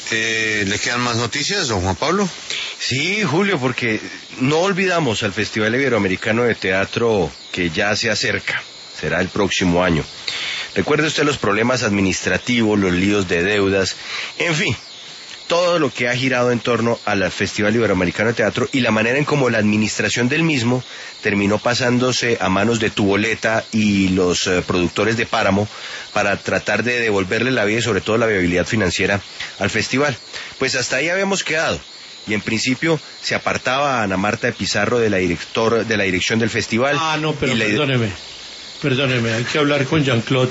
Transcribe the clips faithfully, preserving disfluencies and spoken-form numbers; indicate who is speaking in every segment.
Speaker 1: Eh, ¿Le quedan más noticias, don Juan Pablo?
Speaker 2: Sí, Julio, porque no olvidamos al Festival Iberoamericano de Teatro que ya se acerca, será el próximo año. Recuerde usted los problemas administrativos, los líos de deudas, en fin, todo lo que ha girado en torno al Festival Iberoamericano de Teatro y la manera en cómo la administración del mismo terminó pasándose a manos de Tuboleta y los eh, productores de Páramo para tratar de devolverle la vida y sobre todo la viabilidad financiera al festival. Pues hasta ahí habíamos quedado y en principio se apartaba a Ana Marta de Pizarro de la director de la dirección del festival.
Speaker 3: Ah, no, pero
Speaker 2: la...
Speaker 3: perdóneme, perdóneme, hay que hablar con Jean-Claude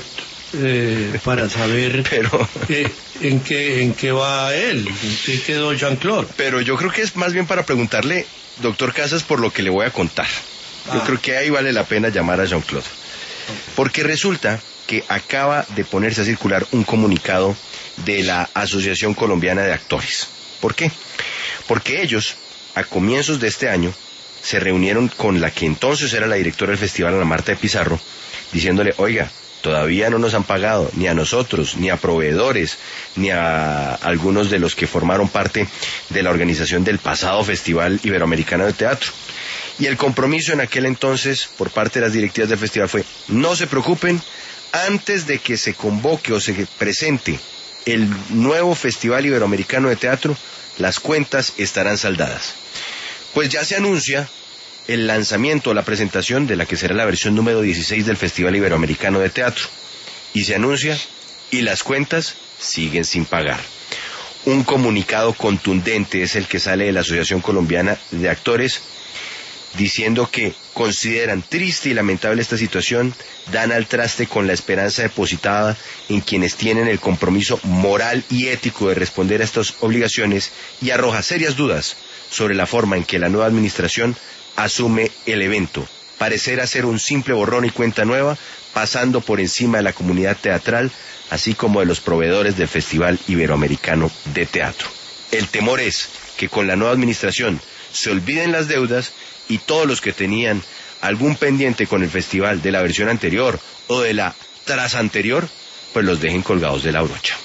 Speaker 3: eh, para saber
Speaker 2: pero...
Speaker 3: eh, en qué en qué va él, en qué quedó Jean-Claude.
Speaker 2: Pero yo creo que es más bien para preguntarle, doctor Casas, por lo que le voy a contar. Yo ah. creo que ahí vale la pena llamar a Jean-Claude. Okay. Porque resulta que acaba de ponerse a circular un comunicado de la Asociación Colombiana de Actores. ¿Por qué? Porque ellos, a comienzos de este año, se reunieron con la que entonces era la directora del festival, Ana Marta de Pizarro, diciéndole, oiga, todavía no nos han pagado, ni a nosotros, ni a proveedores, ni a algunos de los que formaron parte de la organización del pasado Festival Iberoamericano de Teatro. Y el compromiso en aquel entonces, por parte de las directivas del festival, fue, no se preocupen, antes de que se convoque o se presente el nuevo Festival Iberoamericano de Teatro, las cuentas estarán saldadas. Pues ya se anuncia el lanzamiento o la presentación de la que será la versión número dieciséis del Festival Iberoamericano de Teatro. Y se anuncia, y las cuentas siguen sin pagar. Un comunicado contundente es el que sale de la Asociación Colombiana de Actores, diciendo que consideran triste y lamentable esta situación, dan al traste con la esperanza depositada en quienes tienen el compromiso moral y ético de responder a estas obligaciones y arroja serias dudas sobre la forma en que la nueva administración asume el evento, parecerá ser un simple borrón y cuenta nueva, pasando por encima de la comunidad teatral, así como de los proveedores del Festival Iberoamericano de Teatro. El temor es que con la nueva administración se olviden las deudas y todos los que tenían algún pendiente con el festival de la versión anterior o de la tras anterior, pues los dejen colgados de la brocha.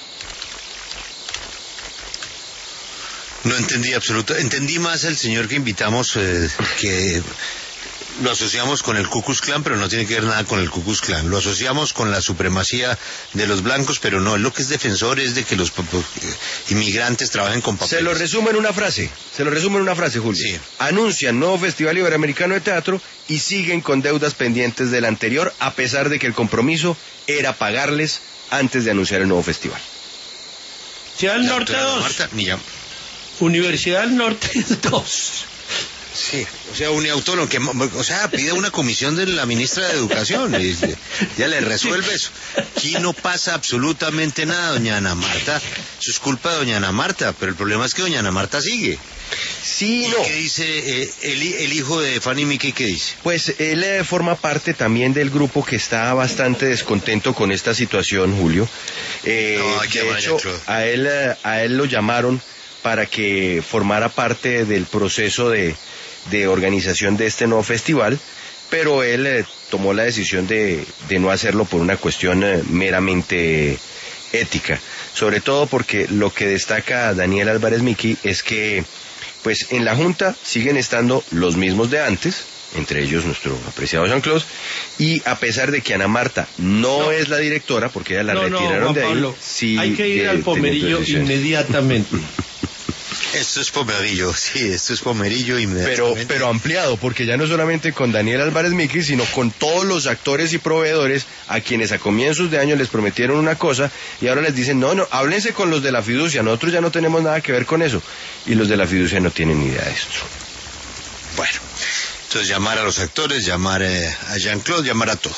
Speaker 1: No entendí absolutamente. Entendí más el señor que invitamos, eh, que lo asociamos con el Ku Klux Klan, pero no tiene que ver nada con el Ku Klux Klan. Lo asociamos con la supremacía de los blancos, pero no. Él lo que es defensor es de que los inmigrantes trabajen con papeles.
Speaker 2: Se lo resumo en una frase. Se lo resumo en una frase, Julio.
Speaker 1: Sí.
Speaker 2: Anuncian nuevo Festival Iberoamericano de Teatro y siguen con deudas pendientes del anterior, a pesar de que el compromiso era pagarles antes de anunciar el nuevo festival.
Speaker 3: Ciudad del Norte dos.
Speaker 1: Marta, ni ya.
Speaker 3: Universidad del Norte dos.
Speaker 1: Sí, o sea, uniautónomo, que, o sea, pide una comisión de la ministra de Educación, y ya le resuelve eso. Aquí no pasa absolutamente nada, doña Ana Marta. Eso es culpa de doña Ana Marta, pero el problema es que doña Ana Marta sigue.
Speaker 2: Sí,
Speaker 1: ¿Y
Speaker 2: no.
Speaker 1: qué dice eh, el, el hijo de Fanny Mickey? ¿Qué dice?
Speaker 2: Pues él eh, forma parte también del grupo que está bastante descontento con esta situación, Julio. Eh,
Speaker 1: no,
Speaker 2: de hecho, a él, a él lo llamaron para que formara parte del proceso de, de organización de este nuevo festival, pero él eh, tomó la decisión de, de no hacerlo por una cuestión eh, meramente ética, sobre todo porque lo que destaca Daniel Álvarez Miki es que pues en la Junta siguen estando los mismos de antes, entre ellos nuestro apreciado Jean-Claude, y a pesar de que Ana Marta no, no. es la directora, porque ella la
Speaker 3: no,
Speaker 2: retiraron
Speaker 3: no,
Speaker 2: de ahí,
Speaker 3: Pablo,
Speaker 2: sí,
Speaker 3: hay que ir al Pomerillo inmediatamente.
Speaker 1: Esto es Pomerillo, sí, esto es Pomerillo inmediatamente.
Speaker 2: Pero, pero ampliado, porque ya no solamente con Daniel Álvarez Miki, sino con todos los actores y proveedores a quienes a comienzos de año les prometieron una cosa y ahora les dicen, no, no, háblense con los de la fiducia, nosotros ya no tenemos nada que ver con eso. Y los de la fiducia no tienen ni idea de esto.
Speaker 1: Bueno, entonces llamar a los actores, llamar eh, a Jean-Claude, llamar a todos.